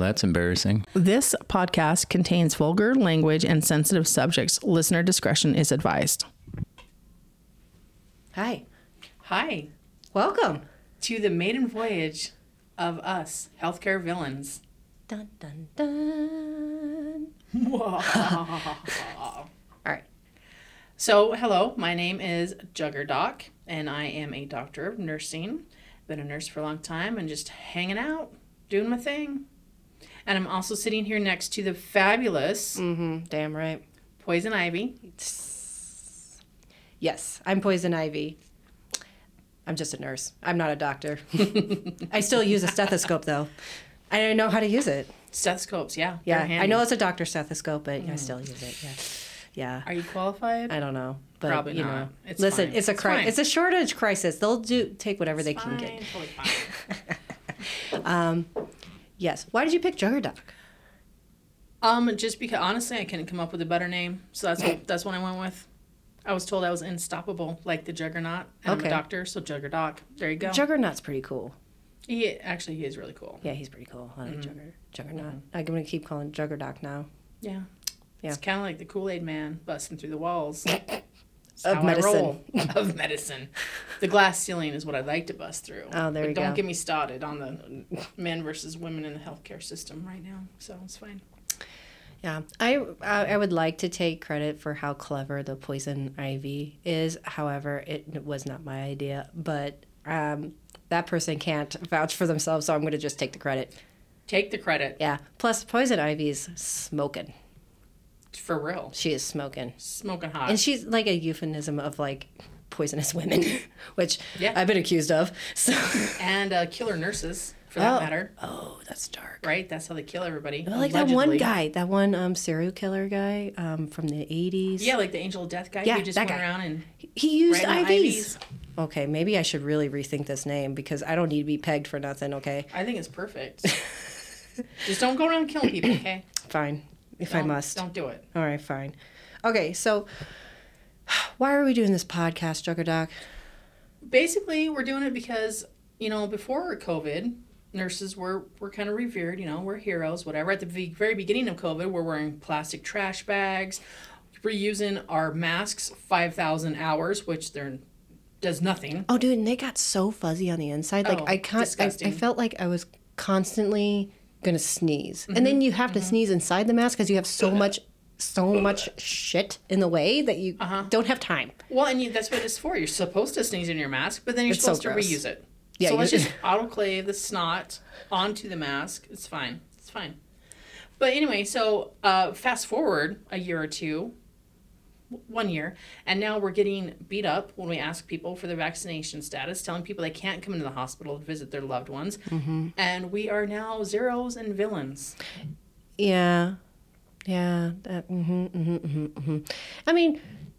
that's embarrassing. This podcast contains vulgar language and sensitive subjects. Listener discretion is advised. Hi. Hi. Welcome. To the maiden voyage of us, healthcare villains. Dun, dun, dun. All right. So, hello, my name is Jugger Doc, and I am a doctor of nursing. Been a nurse for a long time and just hanging out, doing my thing. And I'm also sitting here next to the fabulous Damn right. Poison Ivy. Yes, I'm Poison Ivy. I'm just a nurse. I'm not a doctor. I still use a stethoscope, though. I know how to use it. Stethoscopes, yeah. Yeah, they're handy. I know it's a doctor stethoscope, but I still use it. Yeah. Are you qualified? I don't know. But, Probably you not. know. It's Listen, fine. it's It's a shortage crisis. They'll take whatever they Fine, can get. totally fine. Yes. Why did you pick Jugger Doc? Just because honestly I couldn't come up with a better name, so that's what I went with. I was told I was unstoppable, like the Juggernaut. And I'm a doctor, so Jugger Doc. There you go. Juggernaut's pretty cool. He is really cool. Yeah, he's pretty cool. I like Juggernaut. I'm going to keep calling Jugger Doc now. Yeah. Yeah. It's kind of like the Kool-Aid Man busting through the walls. Of medicine. Of medicine. The glass ceiling is what I'd like to bust through. Oh, there you go. Don't get me started on the men versus women in the healthcare system right now, so it's fine. Yeah, I would like to take credit for how clever the Poison Ivy is. However, it was not my idea. But that person can't vouch for themselves, so I'm going to just take the credit. Take the credit. Yeah. Plus, Poison Ivy's smoking. For real. She is smoking. Smoking hot. And she's like a euphemism of like poisonous women, which Yeah. I've been accused of. So. And killer nurses, for that matter. Oh, that's dark. Right? That's how they kill everybody. I like allegedly. that one serial killer guy from the 80s. Yeah, like the Angel of Death guy. Yeah, who just that went guy. around and He used ran IVs. IVs. Okay, maybe I should really rethink this name because I don't need to be pegged for nothing, okay? I think it's perfect. Just don't go around killing people, okay? Fine, if I must. Don't do it. All right, fine. Okay, so why are we doing this podcast, Jugger Doc? Basically, we're doing it because, before COVID, nurses were kind of revered, we're heroes, whatever. At the very beginning of COVID, we're wearing plastic trash bags. We're using our masks 5,000 hours, which does nothing. Oh, dude, and they got so fuzzy on the inside. Like, disgusting. I felt like I was constantly going to sneeze. And then you have to sneeze inside the mask because you have so much shit in the way that you don't have time. Well, and that's what it's for. You're supposed to sneeze in your mask, but then you're It's so supposed to gross. reuse it. Yeah, so let's just autoclave the snot onto the mask. It's fine. It's fine. But anyway, so fast forward a year or two, 1 year, and now we're getting beat up when we ask people for their vaccination status, telling people they can't come into the hospital to visit their loved ones. And we are now zeros and villains. Yeah. I mean,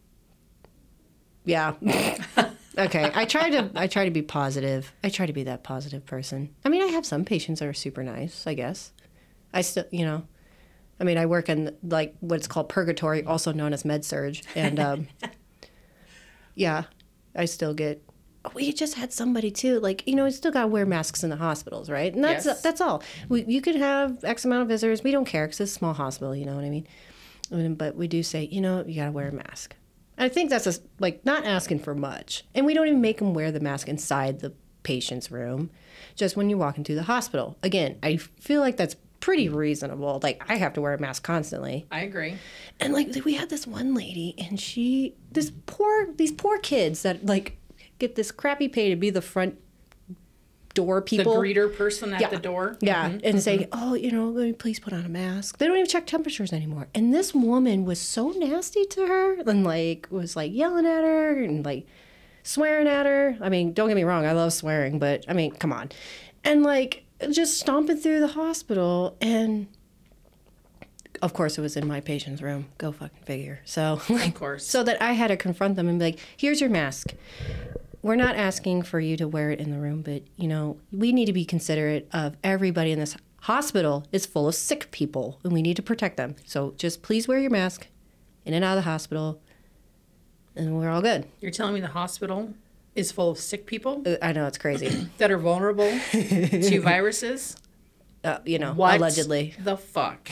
yeah. Okay. I try to be positive. I try to be that positive person. I mean, I have some patients that are super nice, I guess. I still, I work in like what's called purgatory, also known as med surge, and yeah, I still get. We just had somebody too, like we still got to wear masks in the hospitals, right? And that's all. You could have X amount of visitors. We don't care because it's a small hospital. You know what I mean? But we do say, you got to wear a mask. I think that's not asking for much, and we don't even make them wear the mask inside the patient's room, just when you walk into the hospital. Again, I feel like that's pretty reasonable. Like, I have to wear a mask constantly. I agree. And we had this one lady, and these poor kids that get this crappy pay to be the front door people. The greeter person at the door. Yeah, and say, oh, please put on a mask. They don't even check temperatures anymore. And this woman was so nasty to her and was yelling at her and swearing at her. I mean, don't get me wrong, I love swearing, but I mean, come on. And just stomping through the hospital, and of course it was in my patient's room. Go fucking figure. So Of course. So that I had to confront them and be like, here's your mask. We're not asking for you to wear it in the room, but we need to be considerate of everybody in this hospital is full of sick people, and we need to protect them. So just please wear your mask in and out of the hospital, and we're all good. You're telling me the hospital is full of sick people I know, it's crazy. that are vulnerable to viruses? What allegedly. the fuck?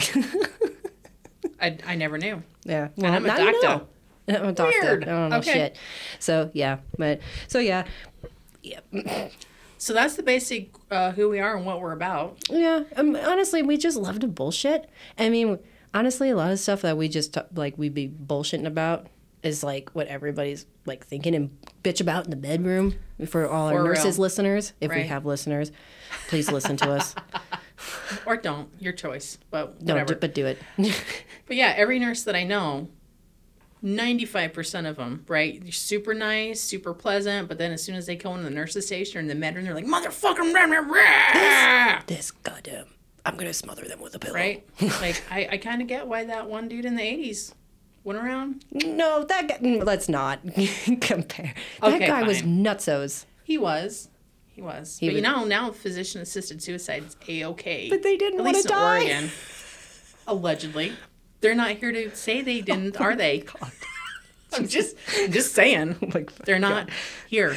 I never knew. Yeah. And I'm a now you doctor. know. I'm a doctor. Weird. I don't know Okay. shit. So, yeah. Yeah. So that's the basic who we are and what we're about. Yeah. Honestly, we just love to bullshit. I mean, honestly, a lot of stuff that we just, we'd be bullshitting about is like what everybody's like thinking and bitch about in the bedroom for all our For nurses real. listeners. If we Right. have listeners, please listen to us. Or don't. Your choice. But No, whatever. but do it. But yeah, every nurse that I know, 95% of them, right? They're super nice, super pleasant, but then as soon as they go into the nurse's station or in the med room, they're like, motherfucker, rah, rah, rah. This goddamn, I'm going to smother them with a pillow. Right? Like, I kind of get why that one dude in the 80s went around. No, that guy, let's not compare. That Okay, guy was fine. nutsos. He was. But you know, now physician-assisted suicide is A-okay. But they didn't At wanna least in die. Oregon. Allegedly. They're not here to say they didn't, are they? I'm just saying. Oh my They're not here.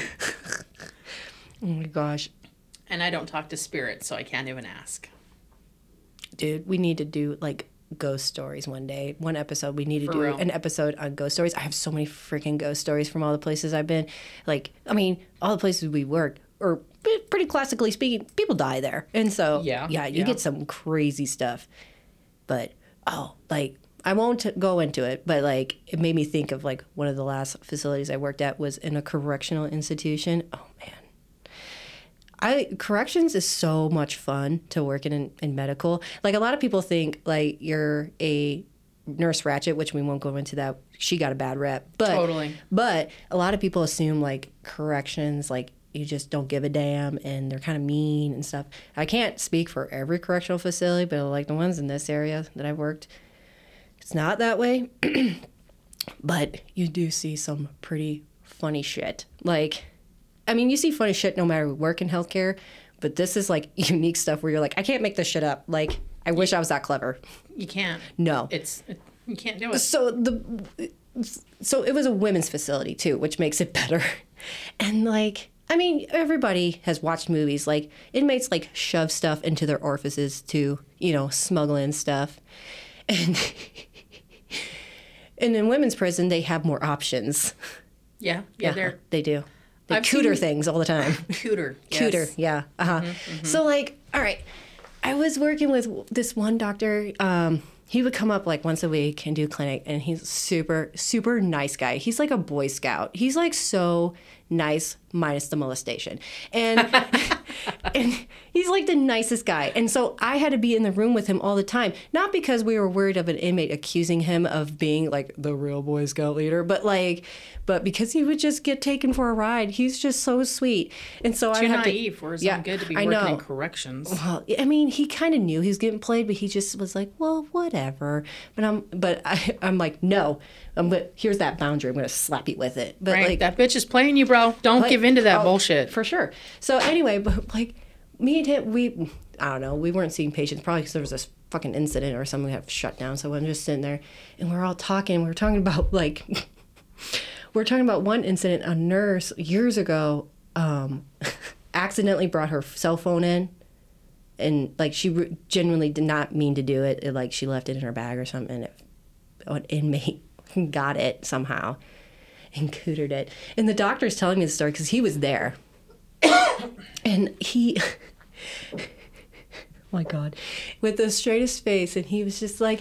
Oh my gosh. And I don't talk to spirits, so I can't even ask. Dude, we need to do like ghost stories one day. One episode. We need to For do real. an episode on ghost stories. I have so many freaking ghost stories from all the places I've been. Like, I mean, all the places we worked, or pretty classically speaking, people die there. And so, Yeah, you yeah. get some crazy stuff. But, like, I won't go into it, but like, it made me think of like one of the last facilities I worked at was in a correctional institution. Oh, man. Corrections is so much fun to work in medical. Like, a lot of people think like you're a Nurse Ratchet, which we won't go into that. She got a bad rep, but Totally. But a lot of people assume like corrections, like you just don't give a damn and they're kind of mean and stuff. I can't speak for every correctional facility, but like the ones in this area that I've worked, it's not that way. But you do see some pretty funny shit. Like, I mean, you see funny shit no matter who work in healthcare, but this is like unique stuff where you're like, I can't make this shit up. Like, I wish I was that clever. You can't. No. You can't do it. So it was a women's facility too, which makes it better. And like, I mean, everybody has watched movies. Like, inmates like shove stuff into their orifices to, smuggle in stuff. And in women's prison, they have more options. Yeah, They do. They I've cooter seen- things all the time. Cooter. Cooter, Yes. yeah. Uh-huh. So, like, all right, I was working with this one doctor. He would come up like once a week and do clinic, and he's super, super nice guy. He's like a Boy Scout. He's like so nice, minus the molestation. And and he's like the nicest guy. And so I had to be in the room with him all the time, not because we were worried of an inmate accusing him of being like the real Boy Scout leader, but because he would just get taken for a ride. He's just so sweet. And so Too I had naive for his own good to be I working know. in corrections. Well, I mean, he kind of knew he was getting played, but he just was like, well, whatever. But I'm like, no. But here's that boundary. I'm going to slap you with it. But Right? like, That bitch is playing you, bro. Don't like, give in to that oh, bullshit. For sure. So anyway, but like me and him, I don't know, we weren't seeing patients probably because there was this fucking incident or something that shut down. So I'm just sitting there and we're all talking. We were talking about like, we're talking about one incident. A nurse years ago accidentally brought her cell phone in. And like she genuinely did not mean to do it. Like she left it in her bag or something. And an inmate got it somehow and cootered it. And the doctor's telling me the story because he was there. And he, oh my God, with the straightest face. And he was just like,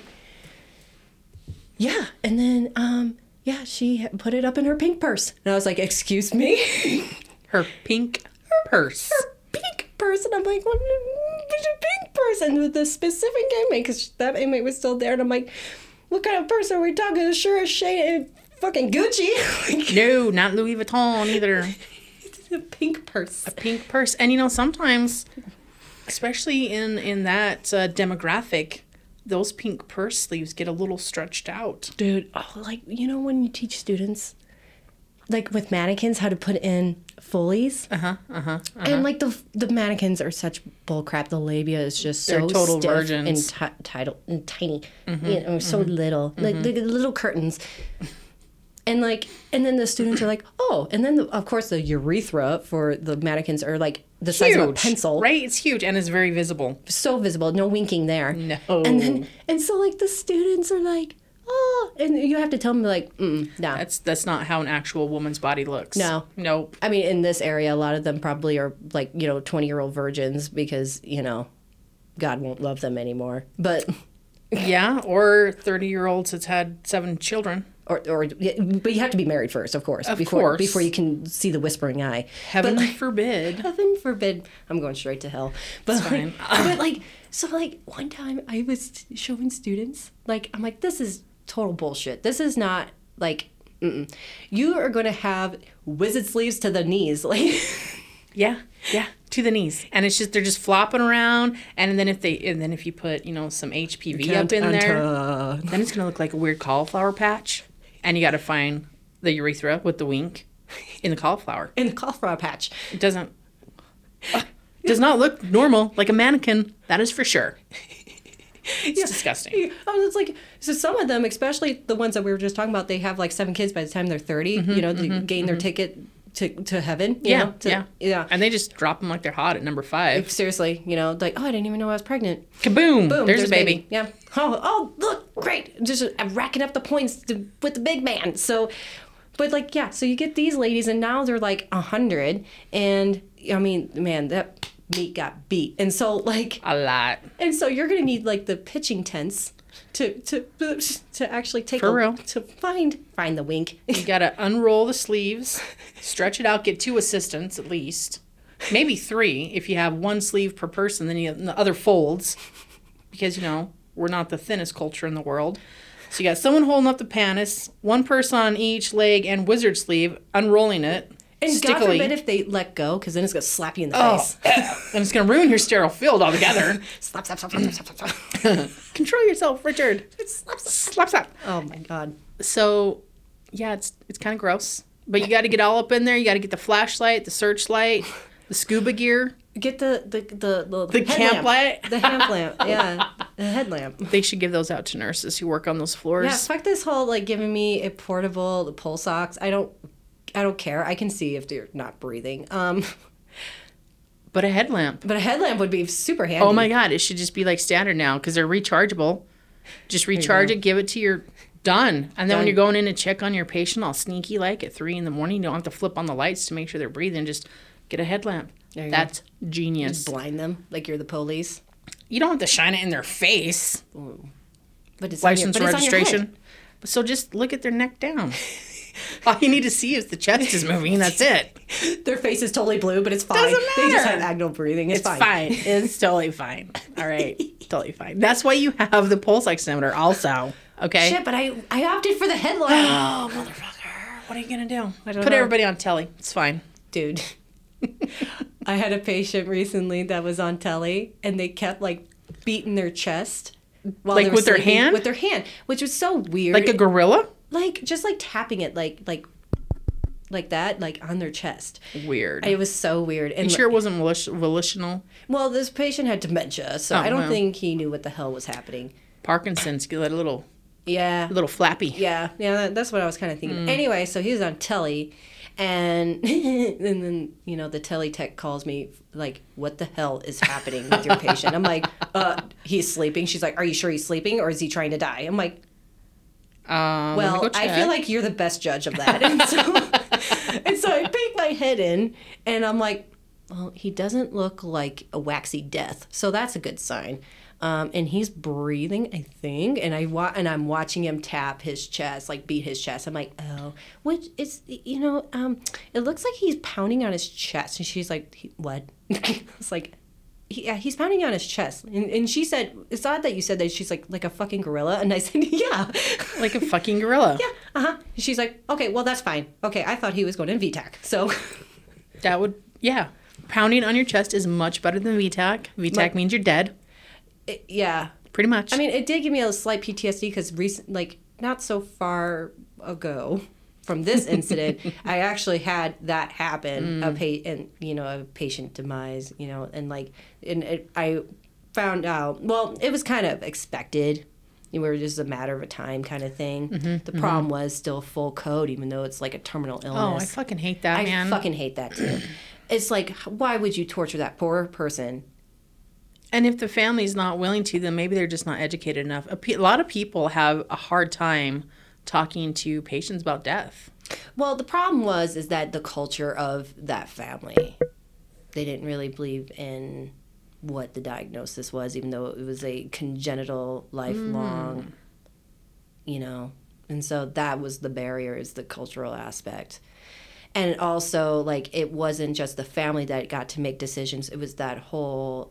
yeah. And then, yeah, she put it up in her pink purse. And I was like, excuse me? Her pink purse. Her pink purse. And I'm like, what? A pink purse? And with the specific inmate, because that inmate was still there. And I'm like, what kind of purse are we talking? Sure as shade fucking Gucci. No, not Louis Vuitton either. A pink purse. A pink purse. And sometimes, especially in that demographic, those pink purse sleeves get a little stretched out. Dude, like, when you teach students, like with mannequins, how to put in Foley's. And like the mannequins are such bullcrap. The labia is just so They're total stiff virgins. and tiny, so little. Like the little curtains. And then the students are like, oh, and then of course the urethra for the mannequins are like the size of a pencil. Right? It's huge and it's very visible. So visible, no winking there. No. And so like the students are like, oh, and you have to tell them like, no. That's not how an actual woman's body looks. No. Nope. I mean, in this area, a lot of them probably are like, 20-year-old virgins because, God won't love them anymore. But Yeah, or 30-year-olds that's had 7 children. but you have to be married first, of course. Of before course. you can see the whispering eye. Heaven forbid. Heaven forbid. I'm going straight to hell. But It's fine. so one time I was showing students, I'm like, this is total bullshit. This is not you are going to have wizard sleeves to the knees. Yeah, to the knees, and it's just they're just flopping around, and then if you put some HPV up in there, then it's gonna look like a weird cauliflower patch, and you got to find the urethra with the wink in the cauliflower. In the cauliflower patch. It does not look normal like a mannequin. That is for sure. It's disgusting. It's like, so some of them, especially the ones that we were just talking about, they have 7 kids by the time they're 30. They gain their ticket to heaven. Yeah. Yeah. And they just drop them like they're hot at number 5. Seriously, like, oh, I didn't even know I was pregnant. Kaboom! Boom! There's a baby. Yeah. Oh, look, great! Just racking up the points with the big man. So, but so you get these ladies, and now they're 100, and I mean, man, that meat got beat, and so a lot. and so you're gonna need the pitching tents to actually take For real. to find the wink. You gotta unroll the sleeves, stretch it out, get 2 assistants at least, maybe 3 if you have 1 sleeve per person. Then you have the other folds, because we're not the thinnest culture in the world. So you got someone holding up the pannis, 1 person on each leg and wizard sleeve, unrolling it. And stickily. God forbid if they let go, because then it's gonna slap you in the face. And it's gonna ruin your sterile field altogether. Slap, slap, slap, slap, slap, slap, slap. Control yourself, Richard. Slap, slap. Oh my God. So, yeah, it's kind of gross. But you got to get all up in there. You got to get the flashlight, the searchlight, the scuba gear. Get the camp light. The hand lamp. Yeah. The headlamp. They should give those out to nurses who work on those floors. Yeah, fuck this whole giving me a portable pulse ox. I don't care. I can see if they're not breathing. But a headlamp. But a headlamp would be super handy. Oh my God, it should just be standard now because they're rechargeable. Just recharge it, give it to your done. And then when you're going in to check on your patient all sneaky at 3 a.m, you don't have to flip on the lights to make sure they're breathing. Just get a headlamp. That's genius. Just blind them like you're the police. You don't have to shine it in their face. But it's License on your, registration. So just look at their neck down. All you need to see is the chest is moving. That's it. Their face is totally blue, but it's fine. Doesn't matter. They just have agonal breathing. It's fine. It's totally fine. All right. Totally fine. That's why you have the pulse oximeter also. Okay? Shit, but I opted for the headlamp. Oh, motherfucker. What are you going to do? I don't Put know. everybody on telly. It's fine. Dude. I had a patient recently that was on telly, and they kept beating their chest. While they were with their sleeping. hand? With their hand, which was so weird. Like a gorilla? Just tapping it like that, on their chest. Weird. It was so weird. And You sure it wasn't volitional? well, this patient had dementia, so I don't think he knew what the hell was happening. Parkinson's, get a little Yeah. flappy. Yeah, that's what I was kind of thinking. Anyway, so he was on telly, and then the telly tech calls me what the hell is happening with your patient? I'm like, he's sleeping. She's like, are you sure he's sleeping or is he trying to die? I'm like, well, I feel like you're the best judge of that. And so I peek my head in, and I'm like, well, he doesn't look like a waxy death, so that's a good sign. And he's breathing, I think, and I'm watching him tap his chest, beat his chest. I'm like, oh, which is, it looks like he's pounding on his chest. And she's like, what? It's like, yeah, he's pounding on his chest. And she said, it's odd that you said that. She's like a fucking gorilla. And I said, yeah. Like a fucking gorilla. Yeah, uh-huh. She's like, okay, well, that's fine. Okay, I thought he was going in VTAC, so. That would, yeah. Pounding on your chest is much better than VTAC. VTAC means you're dead. Yeah. Pretty much. I mean, it did give me a slight PTSD because not so far ago from this incident, I actually had that happen, a patient demise, I found out, well, it was kind of expected, where it was just a matter of a time kind of thing. The problem was still full code, even though it's like a terminal Oh, illness. I fucking hate that, I man. fucking hate that too. It's like, why would you torture that poor person? And if the family's not willing to, then maybe they're just not educated enough. A lot of people have a hard time talking to patients about death. Well, the problem is that the culture of that family, they didn't really believe in what the diagnosis was, even though it was a congenital, lifelong, you know. And so that was the barrier, is the cultural aspect. And also, like, it wasn't just the family that got to make decisions. It was that whole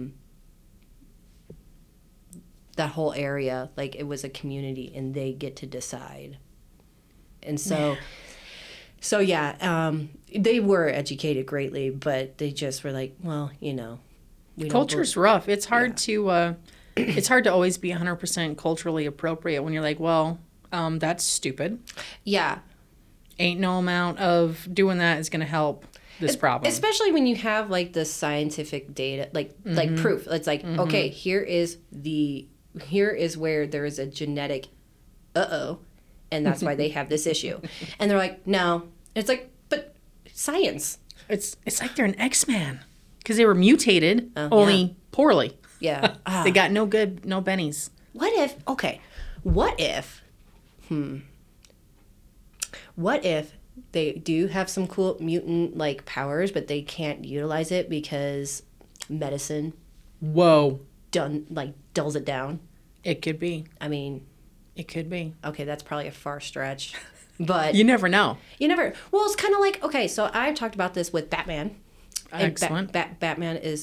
area. Like, it was a community, and they get to decide. And so, they were educated greatly, but they just were like, well, you know. Culture's rough. It's hard to it's hard to always be 100% culturally appropriate when you're like, well, that's stupid. Yeah. Ain't no amount of doing that is going to help this problem. Especially when you have like the scientific data, like proof. It's like, okay, here is where there is a genetic and that's why they have this issue. And they're like, no. It's like, but science. It's like they're an X-Man because they were mutated only poorly. Yeah. They got no bennies. What if they do have some cool mutant like powers, but they can't utilize it because medicine Whoa. dulls it down? It could be. I mean, it could be. Okay, that's probably a far stretch. But you never know. Well, it's kind of like, okay, so I've talked about this with Batman. Excellent. Batman is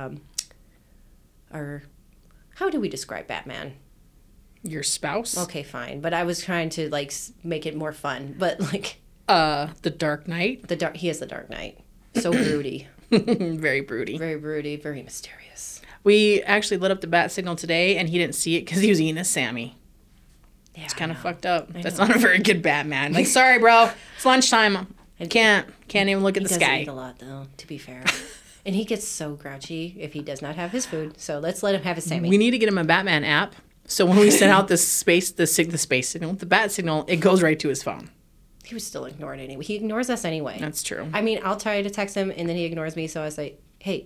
how do we describe Batman? Your spouse? Okay, fine. But I was trying to like make it more fun. But like the Dark Knight. He is the Dark Knight. So broody. Very broody. Very broody, very mysterious. We actually lit up the bat signal today and he didn't see it because he was eating a Sammy. Yeah, it's kind of fucked up. That's not a very good Batman. Like, sorry, bro. It's lunchtime. Can't even look at the sky. He doesn't eat a lot, though, to be fair. And he gets so grouchy if he does not have his food. So let's let him have his Sammy. We need to get him a Batman app. So when we send out the space signal, the bat signal, it goes right to his phone. He would still ignore it anyway. He ignores us anyway. That's true. I mean, I'll try to text him, and then he ignores me. So I say, hey,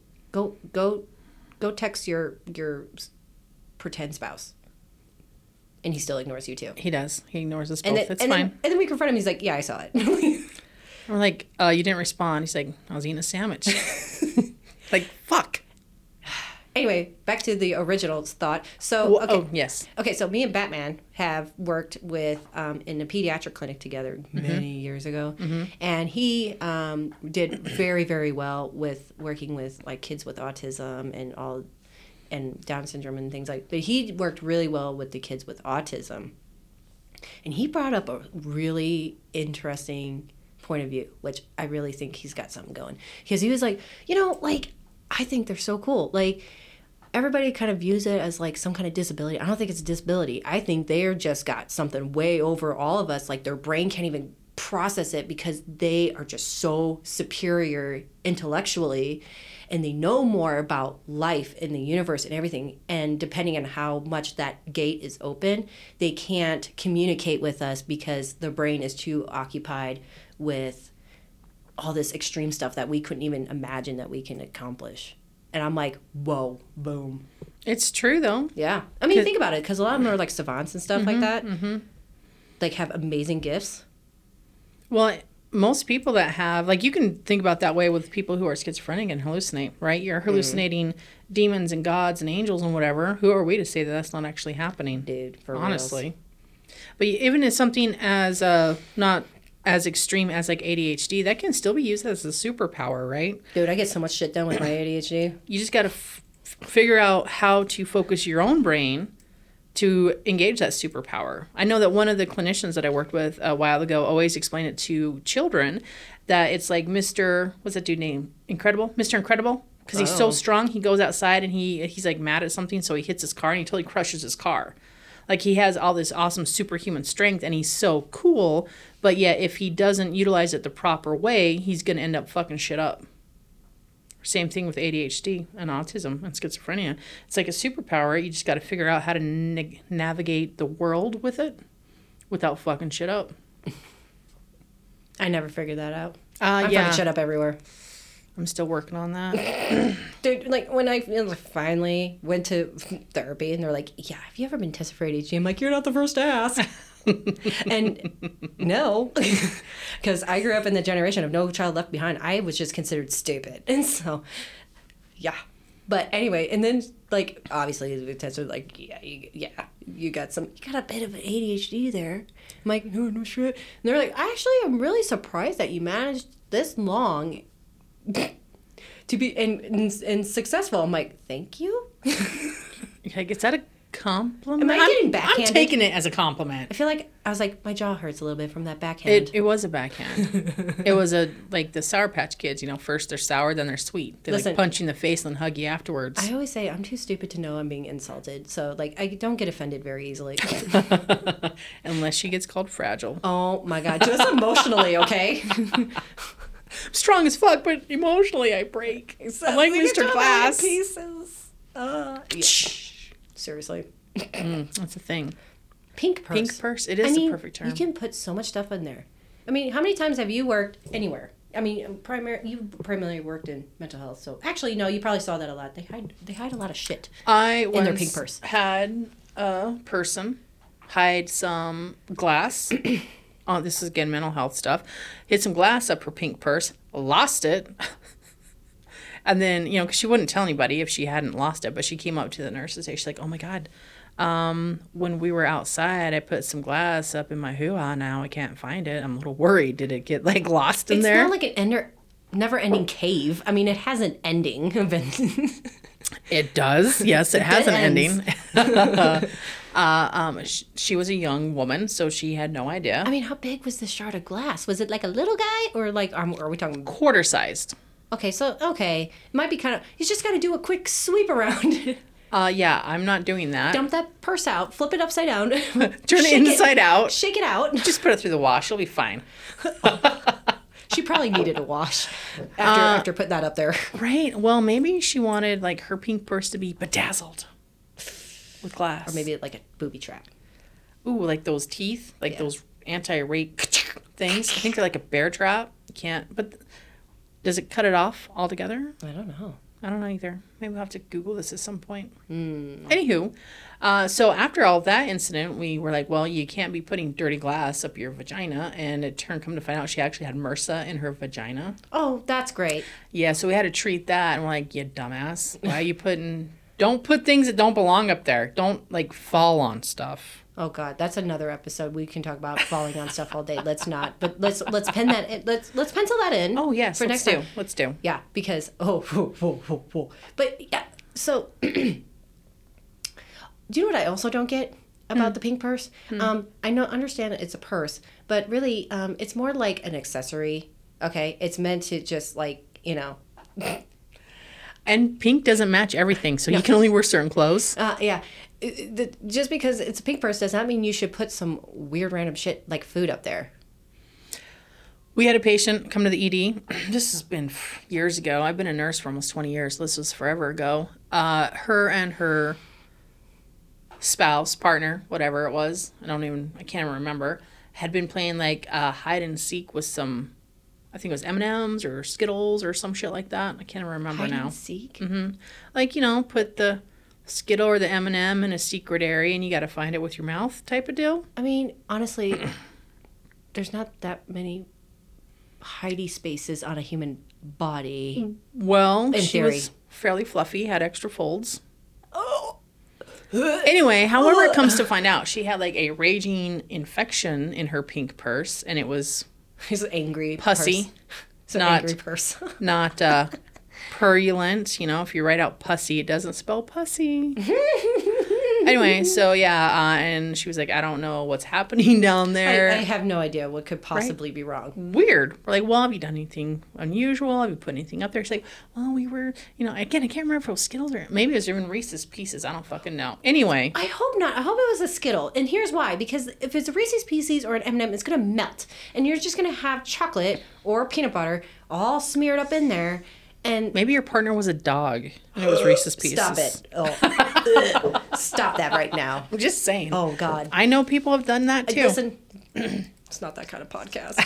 go text your pretend spouse. And he still ignores you too. He does. He ignores us both. That's fine. And then we confront him. He's like, yeah, I saw it. We're like, you didn't respond. He's like, I was eating a sandwich. Like, fuck. Anyway, back to the original thought. So, okay. Oh, yes. Okay, so me and Batman have worked with in a pediatric clinic together many years ago. And he did very, very well with working with like kids with autism and Down syndrome and things like that. But he worked really well with the kids with autism. And he brought up a really interesting point of view, which I really think he's got something going. Because he was like, I think they're so cool. Like, everybody kind of views it as like some kind of disability. I don't think it's a disability. I think they're just got something way over all of us. Like, their brain can't even process it because they are just so superior intellectually. And they know more about life in the universe and everything. And depending on how much that gate is open, they can't communicate with us because the brain is too occupied with all this extreme stuff that we couldn't even imagine that we can accomplish. And I'm like, whoa, boom. It's true, though. Yeah. I mean, think about it, because a lot of them are like savants and stuff like that. Like, have amazing gifts. Well, most people that have, like, you can think about that way with people who are schizophrenic and hallucinate, right? You're hallucinating demons and gods and angels and whatever. Who are we to say that that's not actually happening? Dude, for honestly. reals. But even if something as not as extreme as like ADHD, that can still be used as a superpower, right? Dude, I get so much shit done with my ADHD. You just got to figure out how to focus your own brain to engage that superpower. I know that one of the clinicians that I worked with a while ago always explained it to children that it's like what's that dude name? Mr. Incredible? Because he's so strong, he goes outside and he's like mad at something, so he hits his car and he totally crushes his car. Like, he has all this awesome superhuman strength and he's so cool, but yet if he doesn't utilize it the proper way, he's going to end up fucking shit up. Same thing with ADHD and autism and schizophrenia. It's like a superpower. You just got to figure out how to navigate the world with it without fucking shit up. I never figured that out. I'm fucking shit up everywhere. I'm still working on that. Dude, like when I finally went to therapy and they're like, yeah, have you ever been tested for ADHD? I'm like, you're not the first to ask. And no, because I grew up in the generation of No Child Left Behind. I was just considered stupid. And so, yeah. But anyway, and then like, obviously the tests are like, you got a bit of an ADHD there. I'm like, no shit. And they're like, actually, I'm really surprised that you managed this long to be and successful. I'm like, thank you. Like, is that a compliment? Am I getting backhanded? I'm taking it as a compliment. I feel like I was like, my jaw hurts a little bit from that backhand. It was a backhand. It was like the Sour Patch Kids. First they're sour, then they're sweet. They like punch you in the face and hug you afterwards. I always say I'm too stupid to know I'm being insulted, so like I don't get offended very easily. Unless she gets called fragile. Oh my god, just emotionally, okay? I'm strong as fuck, but emotionally I break. I'm like Mr. Glass. Pieces. Yeah. Seriously. That's a thing. Pink purse. Pink purse. It is the perfect term. You can put so much stuff in there. I mean, how many times have you worked anywhere? I mean, you primarily worked in mental health, so actually, no, you probably saw that a lot. They hide a lot of shit in their pink purse. Had a person hide some glass. Oh, this is again mental health stuff. Hid some glass up her pink purse, lost it. And then, because she wouldn't tell anybody if she hadn't lost it, but she came up to the nurse and she's like, oh my God, when we were outside, I put some glass up in my hoo-ha. Now I can't find it. I'm a little worried. Did it get lost in there? It's not like an never-ending cave. I mean, it has an ending. It does. Yes, it has an ending. She was a young woman, so she had no idea. I mean, how big was this shard of glass? Was it like a little guy, or like are we talking quarter-sized? Okay, it might be kind of. You just got to do a quick sweep around. Yeah, I'm not doing that. Dump that purse out, flip it upside down, turn it inside out, shake it out, just put it through the wash. It'll be fine. She probably needed a wash after putting that up there. Right. Well, maybe she wanted her pink purse to be bedazzled with glass. Or maybe like a booby trap. Ooh, like those teeth, those anti-rake things. I think they're like a bear trap. You can't, but does it cut it off altogether? I don't know. I don't know either. Maybe we'll have to Google this at some point. Anywho, so after all that incident, we were like, well, you can't be putting dirty glass up your vagina. And it come to find out she actually had MRSA in her vagina. Oh, that's great. Yeah, so we had to treat that. And we're like, you dumbass. Why are you don't put things that don't belong up there. Don't, fall on stuff. Oh God, that's another episode. We can talk about falling on stuff all day. Let's not. But let's pen that in. Let's pencil that in. Oh yes, for next time. Let's do. Yeah, because But yeah, so do you know what I also don't get about the pink purse? I understand that it's a purse, but really, it's more like an accessory. Okay, it's meant to just And pink doesn't match everything, so you can only wear certain clothes. Yeah. Just because it's a pink purse does not mean you should put some weird random shit like food up there. We had a patient come to the ED. This has been years ago. I've been a nurse for almost 20 years. This was forever ago. Her and her spouse, partner, whatever it was, I can't even remember, had been playing hide and seek with some, I think it was M&Ms or Skittles or some shit like that. I can't even remember now. Hide and seek? Mm-hmm. Put the Skittle or the M&M in a secret area and you got to find it with your mouth type of deal. I mean, honestly, there's not that many hidey spaces on a human body. Well, in she theory. Was fairly fluffy, had extra folds. Oh. Anyway, however it comes to find out, she had a raging infection in her pink purse and it was... He's an angry pussy. Purse. It's an angry purse. Not purulent. If you write out pussy, it doesn't spell pussy. Anyway, so yeah, and she was like, I don't know what's happening down there. I have no idea what could possibly be wrong. Weird. We're like, well, have you done anything unusual? Have you put anything up there? She's like, well, we were, again, I can't remember if it was Skittles or maybe it was even Reese's Pieces. I don't fucking know. Anyway. I hope not. I hope it was a Skittle. And here's why. Because if it's a Reese's Pieces or an M&M, it's going to melt. And you're just going to have chocolate or peanut butter all smeared up in there. And Maybe your partner was a dog and it was Reese's Pieces. stop it. Oh. Stop that right now. I'm just saying. Oh, God. I know people have done that too. Listen, it's not that kind of podcast.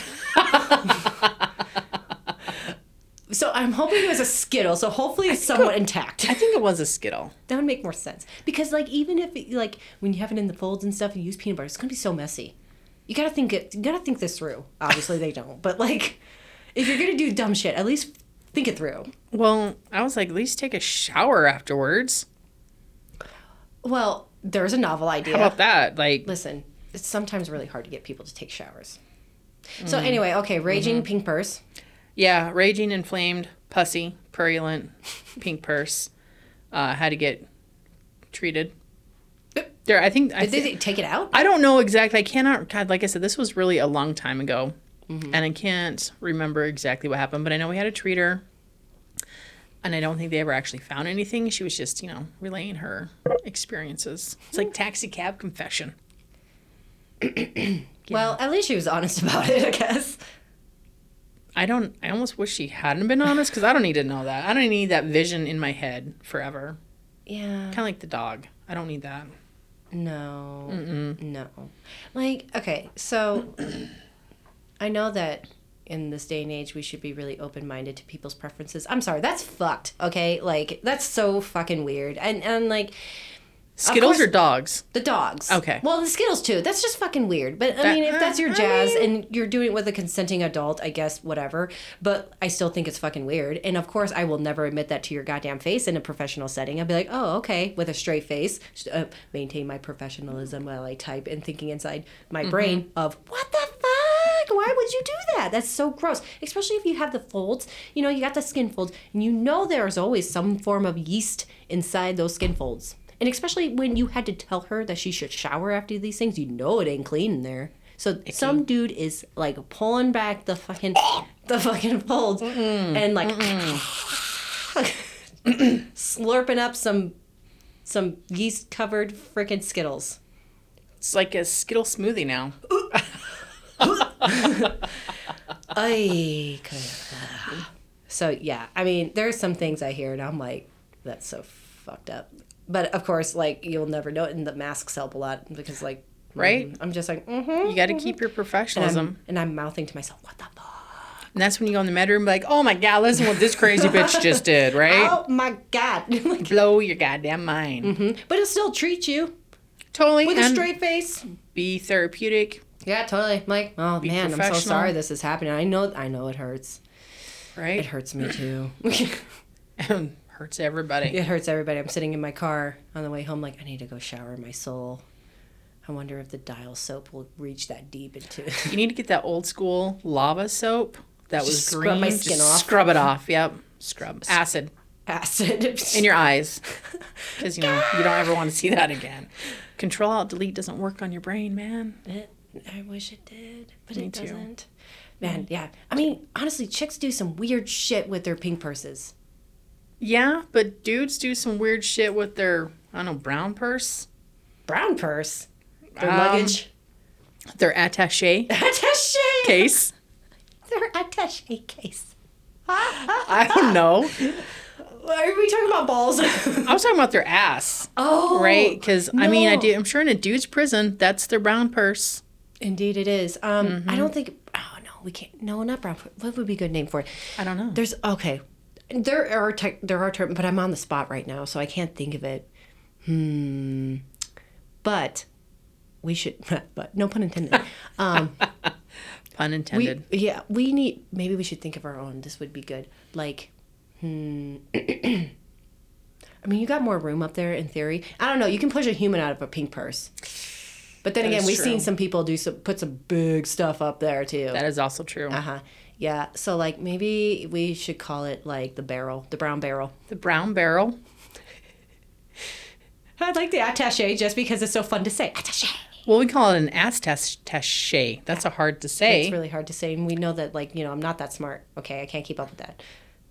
So I'm hoping it was a Skittle, so hopefully it's somewhat intact. I think it was a Skittle. That would make more sense. Because, like, even if, like, when you have it in the folds and stuff, you use peanut butter, it's going to be so messy. You gotta think this through. Obviously, they don't. But, like, if you're going to do dumb shit, at least think it through. Well, I was like, at least take a shower afterwards. Well, there's a novel idea. How about that? Like, Listen, it's sometimes really hard to get people to take showers. So anyway, okay, raging pink purse. yeah, raging, inflamed, pussy, purulent, pink purse. Had to get treated. There, I think. Did they take it out? I don't know exactly. I cannot. God, like I said, this was really a long time ago, and I can't remember exactly what happened. But I know we had to treat her, and I don't think they ever actually found anything. She was just, relaying her experiences. It's like taxi cab confession. Well, at least she was honest about it, I guess. I almost wish she hadn't been honest because I don't need to know that. I don't need that vision in my head forever. Yeah. Kind of like the dog. I don't need that. No. No. Like, okay, so I know that in this day and age we should be really open-minded to people's preferences. I'm sorry, that's fucked, okay? Like, that's so fucking weird. And like, Skittles course- or dogs? the dogs. Okay. Well, the Skittles too. That's just fucking weird. But I mean, if that's your jazz and you're doing it with a consenting adult, I guess whatever. But I still think it's fucking weird. And of course, I will never admit that to your goddamn face in a professional setting. I'll be like, oh, okay, with a straight face, maintain my professionalism while I type and thinking inside my brain of what the fuck? Why would you do that? That's so gross. Especially if you have the folds. You got the skin folds, and there's always some form of yeast inside those skin folds. And especially when you had to tell her that she should shower after these things, it ain't clean in there. So some dude is like pulling back the fucking folds and like slurping up some yeast covered freaking Skittles. It's like a Skittle smoothie now. So yeah, I mean, there's some things I hear and I'm like, that's so fucked up. But of course, like, you'll never know it, and the masks help a lot because, like, Right? I'm just like, You got to keep your professionalism. and I'm mouthing to myself, what the fuck? And that's when you go in the med room, like, oh my God, listen what this crazy bitch just did, right? Oh my God. Like, Blow your goddamn mind. but it'll still treat you Totally. with a and straight face. be therapeutic, Yeah, totally. I'm like, oh man, I'm so professional. sorry this is happening. I know it hurts. right? It hurts me too. And hurts everybody. It hurts everybody. I'm sitting in my car on the way home like, I need to go shower my soul. I wonder if the Dial soap will reach that deep into You need to get that old school lava soap that was Just green. scrub my skin Just off. Scrub it off. Yep. Scrub. Acid acid. in your eyes. Because, you don't ever want to see that again. Control-Alt-Delete doesn't work on your brain, man. I wish it did, but Me it too. doesn't. Man, yeah. I mean, honestly, chicks do some weird shit with their pink purses. Yeah, but dudes do some weird shit with their, I don't know, brown purse. Brown purse. Their Um, luggage. Their attaché Attaché. case. Their attaché case. I don't know. Are we talking about balls? I was talking about their ass. Oh. Right? Because, I mean, no. I'm sure in a dude's prison, that's their brown purse. Indeed it is. I don't think, oh no, we can't, no, not brown purse. What would be a good name for it? I don't know. There are terms, but I'm on the spot right now, so I can't think of it. But we should, but no pun intended. Pun intended. Maybe we should think of our own. This would be good. Like, I mean, you got more room up there in theory. I don't know. You can push a human out of a pink purse. But then That again, is we've true. seen some people put some big stuff up there too. That is also true. Yeah. So like maybe we should call it like the brown barrel. The brown barrel. I like the attaché just because it's so fun to say. Attaché. Well, we call it an attaché. That's a hard to say. It's really hard to say, and we know that I'm not that smart. Okay, I can't keep up with that.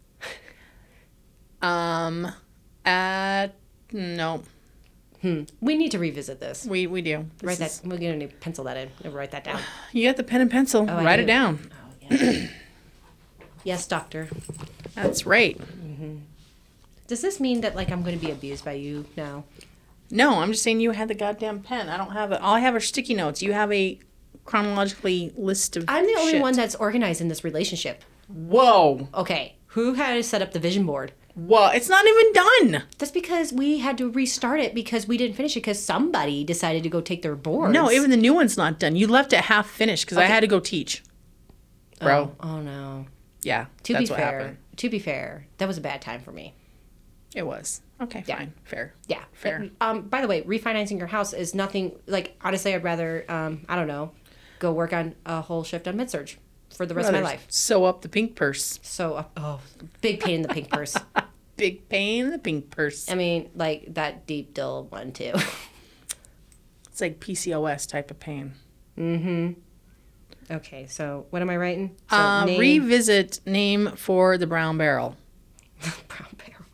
No, We need to revisit this. we do. We're gonna need to pencil that in. Write that down. You got the pen and pencil. I Write do. it down. Oh yeah. Yes, doctor. That's right. Does this mean that like I'm going to be abused by you now? No, I'm just saying you had the goddamn pen. I don't have it. All I have are sticky notes. You have a chronologically list of I'm the only shit. one that's organized in this relationship. Whoa. Okay, who had to set up the vision board? Well, it's not even done. That's because we had to restart it because we didn't finish it because somebody decided to go take their boards. No, even the new one's not done. You left it half finished because I had to go teach. Bro. Oh no. Yeah, To that's be what fair, happened. that was a bad time for me. It was. Okay, Yeah. fine. Fair. Yeah. Fair. By the way, refinancing your house is nothing like honestly I'd rather I don't know, go work on a whole shift on med-surg for the rest of my life. Sew up the pink purse. So big pain in the pink purse. Big pain in the pink purse. I mean, like that deep dill one too. It's like PCOS type of pain. Okay, so what am I writing? So Revisit name for the brown barrel. Brown barrel.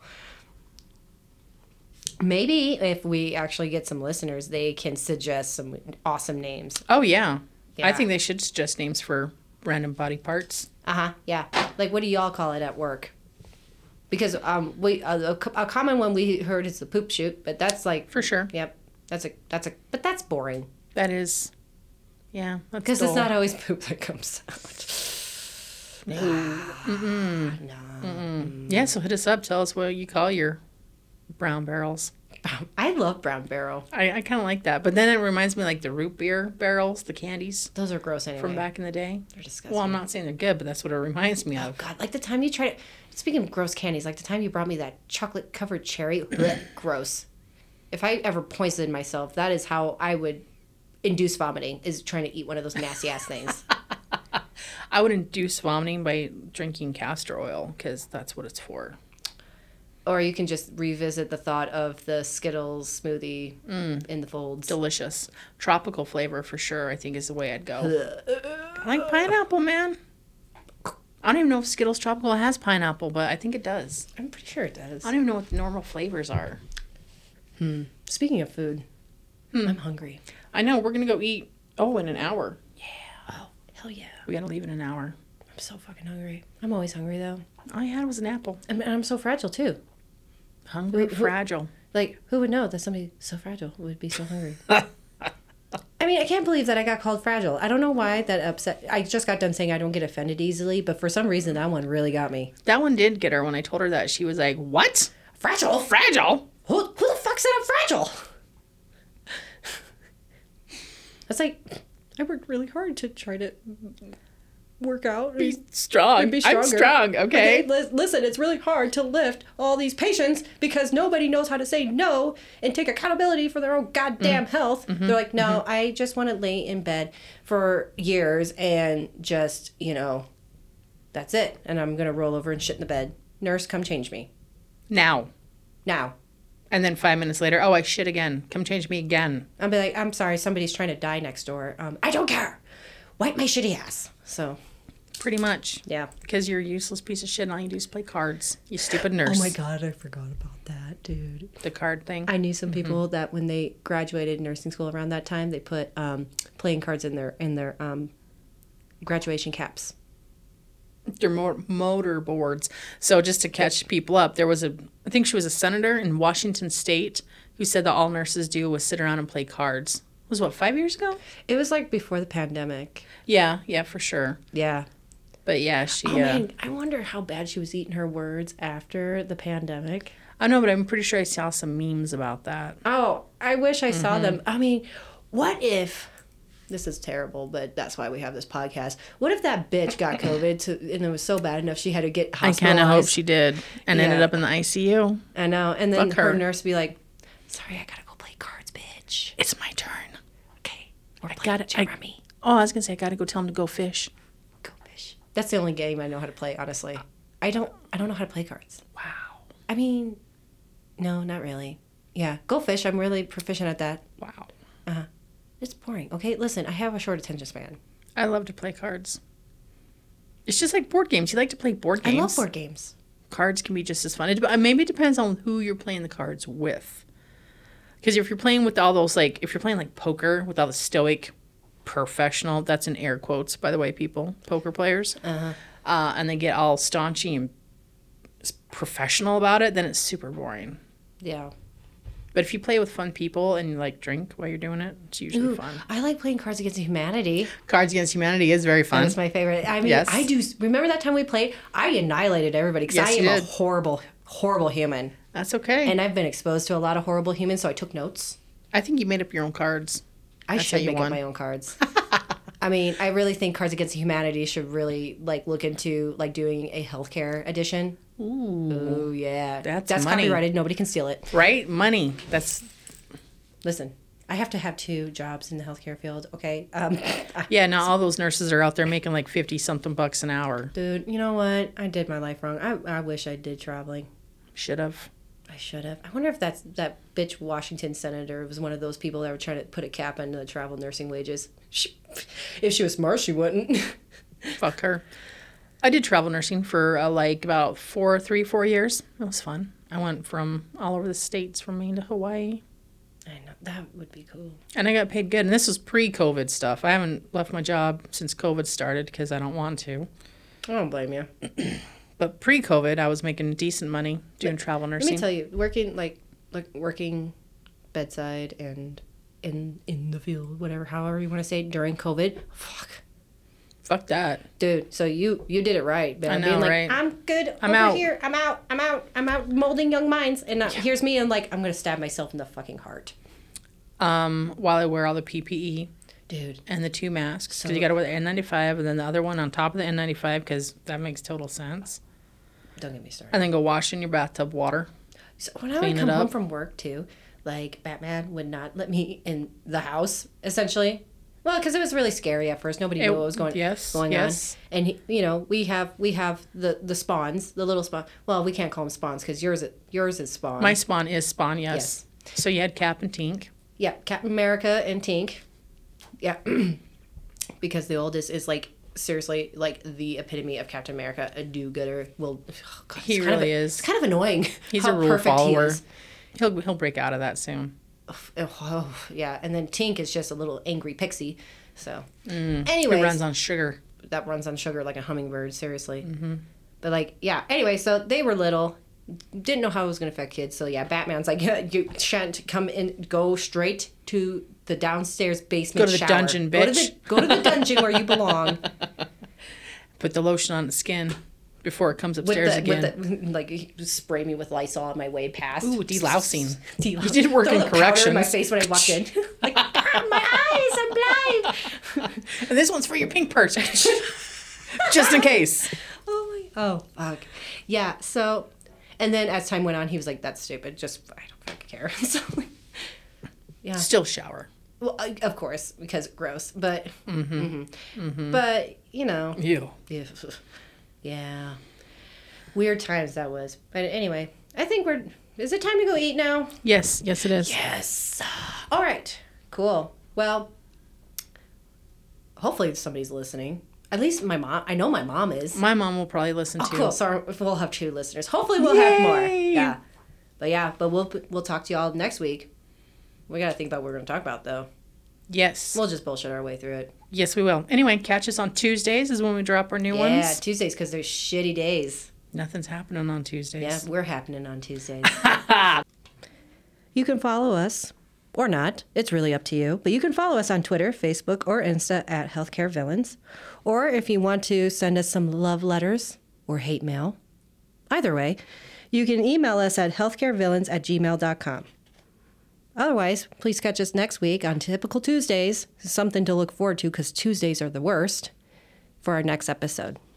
Maybe if we actually get some listeners, they can suggest some awesome names. Oh, yeah. I Yeah. think they should suggest names for random body parts. Yeah. Like, what do y'all call it at work? Because we a common one we heard is the poop shoot, but that's like For sure. Yep, but that's boring That is. Yeah. That's because it's dull. not always poop that comes out. Yeah, so hit us up. Tell us what you call your brown barrels. I love brown barrel. I kind of like that. But then it reminds me like the root beer barrels, the candies Those are gross anyway. from back in the day. They're disgusting. Well, I'm not saying they're good, but that's what it reminds me of. God, like the time you tried. Speaking of gross candies, like the time you brought me that chocolate covered cherry, bleh, gross. If I ever poisoned myself, that is how I would induce vomiting. Is trying to eat one of those nasty ass things. I would induce vomiting by drinking castor oil because that's what it's for. Or you can just revisit the thought of the Skittles smoothie in the folds. Delicious. Tropical flavor for sure, I think is the way I'd go. I like pineapple, man. I don't even know if Skittles Tropical has pineapple, but I think it does. I'm pretty sure it does. I don't even know what the normal flavors are. Speaking of food, I'm hungry. I know, we're going to go eat, in an hour. Oh, hell yeah. We got to leave in an hour. I'm so fucking hungry. I'm always hungry, though. All I had was an apple. And I'm so fragile, too. Hungry, fragile. Like, who would know that somebody so fragile would be so hungry? I mean, I can't believe that I got called fragile. I don't know why that upset. I just got done saying I don't get offended easily, but for some reason that one really got me. That one did get her. When I told her that, she was like, what? Fragile? Fragile? Who the fuck said I'm fragile? It's like, I worked really hard to try to work out. Be strong. And be I'm stronger. strong, okay? Listen, it's really hard to lift all these patients because nobody knows how to say no and take accountability for their own goddamn health. They're like, no, I just want to lay in bed for years and just, that's it. And I'm going to roll over and shit in the bed. Nurse, come change me. Now. And then 5 minutes later, I shit again. Come change me again. I'll be like, I'm sorry, somebody's trying to die next door. I don't care. Wipe my shitty ass. So, Pretty much. yeah. Because you're a useless piece of shit and all you do is play cards. You stupid nurse. Oh my God, I forgot about that, dude. The card thing. I knew some people that when they graduated nursing school around that time, they put playing cards in their graduation caps. They're more motor boards. So just to catch people up, there was I think she was a senator in Washington State who said that all nurses do was sit around and play cards. It was 5 years ago? It was like before the pandemic. Yeah, for sure. Yeah. But yeah, she. Oh man, I wonder how bad she was eating her words after the pandemic. I know, but I'm pretty sure I saw some memes about that. Oh, I wish I saw them. I mean, what if? This is terrible, but that's why we have this podcast. What if that bitch got COVID and it was so bad enough she had to get I hospitalized? kind of hope she did and ended Yeah. up in the ICU. I know. And then Fuck her her. nurse be like, sorry, I gotta go play cards, bitch. It's my turn. Okay. We're I playing gotta- Jeremy. Oh, I was gonna say I gotta go tell him to go fish. Go fish. That's the only game I know how to play, honestly. I don't know how to play cards. Wow. I mean, no, not really. Yeah, go fish. I'm really proficient at that. Wow. It's boring. Okay, listen, I have a short attention span. I love to play cards. It's just like board games. You like to play board games. I love board games. Cards can be just as fun. Maybe it depends on who you're playing the cards with. Because if you're playing with all those, if you're playing poker with all the stoic professional, that's in air quotes, by the way, people, poker players. and they get all staunchy and professional about it, then it's super boring. Yeah. But if you play with fun people and like drink while you're doing it, it's usually Ooh, fun. I like playing Cards Against Humanity. Cards Against Humanity is very fun. That's my favorite. I mean, Yes. I do. Remember that time we played? I annihilated everybody because Yes, I am you a did. horrible, horrible human. That's okay. And I've been exposed to a lot of horrible humans, so I took notes. I think you made up your own cards. I That's how should you make won. up my own cards. I mean, I really think Cards Against Humanity should really like look into like doing a healthcare edition. Ooh, yeah. That's money. copyrighted. Nobody can steal it. Right? Money. That's Listen, I have to have 2 jobs in the healthcare field. Okay. yeah. Now all those nurses are out there making like 50 something bucks an hour. Dude, you know what? I did my life wrong. I wish I did traveling. Should have. I should have. I wonder if that bitch Washington senator was one of those people that were trying to put a cap on the travel nursing wages. If she was smart, she wouldn't. Fuck her. I did travel nursing for like about 4 years. It was fun. I went from all over the states, from Maine to Hawaii. I know. That would be cool. And I got paid good. And this was pre-COVID stuff. I haven't left my job since COVID started because I don't want to. I don't blame you. But pre-COVID, I was making decent money doing travel Let nursing. me tell you, working bedside and in the field, however you want to say it, during COVID. Fuck that. Dude, so you did it right. I know, being like, right? I'm good I'm over out. here. I'm out molding young minds. And here's me, and like, I'm going to stab myself in the fucking heart. While I wear all the PPE Dude. and the 2 masks. So- Because you got to wear the N95 and then the other one on top of the N95 because that makes total sense. Don't get me started. And then go wash in your bathtub water. So when I Clean would it come home up. from work too, like Batman would not let me in the house essentially. Well, because it was really scary at first. Nobody knew what was going yes. on. And he, we have the spawns, the little spawn. Well, we can't call them spawns because yours is spawn. My spawn is Spawn, yes. So you had Cap and Tink. Yeah, Captain America and Tink. Yeah, because the oldest is like seriously like the epitome of Captain America, a do-gooder. Well, God, He it's kind of really is. It's kind of annoying. He's how a rule perfect he follower. is. He'll break out of that soon. Oh, yeah, and then Tink is just a little angry pixie. So, It anyways, runs on sugar. that runs on sugar like a hummingbird. Seriously. Mm-hmm. But like, yeah. Anyway, so they were little, didn't know how it was going to affect kids. So yeah, Batman's like, you shan't come in. Go straight to the downstairs basement. Go to the shower. dungeon, bitch. Go to the dungeon where you belong. Put the lotion on the skin before it comes With upstairs the, again. with the, like, he spray me with Lysol on my way past. Ooh, delousing. Delousing. You did work Throw in the powder in my corrections. face when I walked in. Like, "Ah, my eyes, I'm blind. And this one's for your pink purse. Just in case. Oh, fuck. Yeah, so, and then as time went on, he was like, that's stupid. Just, I don't fucking care. So, yeah. Still shower. Well, of course, because gross. But, but, you know. Ew. Yeah. Weird times that was. But anyway, I think is it time to go eat now? Yes, it is. Yes. All right. Cool. Well, hopefully somebody's listening. At least my mom. I know my mom is. My mom will probably listen Oh, too. cool. So we'll have 2 listeners. Hopefully we'll have more. Yay! Yeah. But we'll talk to y'all next week. We got to think about what we're going to talk about, though. Yes. We'll just bullshit our way through it. Yes, we will. Anyway, catch us on Tuesdays is when we drop our new Yeah, ones. Tuesdays, because they're shitty days. Nothing's happening on Tuesdays. Yeah, we're happening on Tuesdays. You can follow us, or not. It's really up to you. But you can follow us on Twitter, Facebook, or Insta at Healthcare Villains. Or if you want to send us some love letters or hate mail, either way, you can email us at healthcarevillains@gmail.com. Otherwise, please catch us next week on Typical Tuesdays, something to look forward to because Tuesdays are the worst, for our next episode.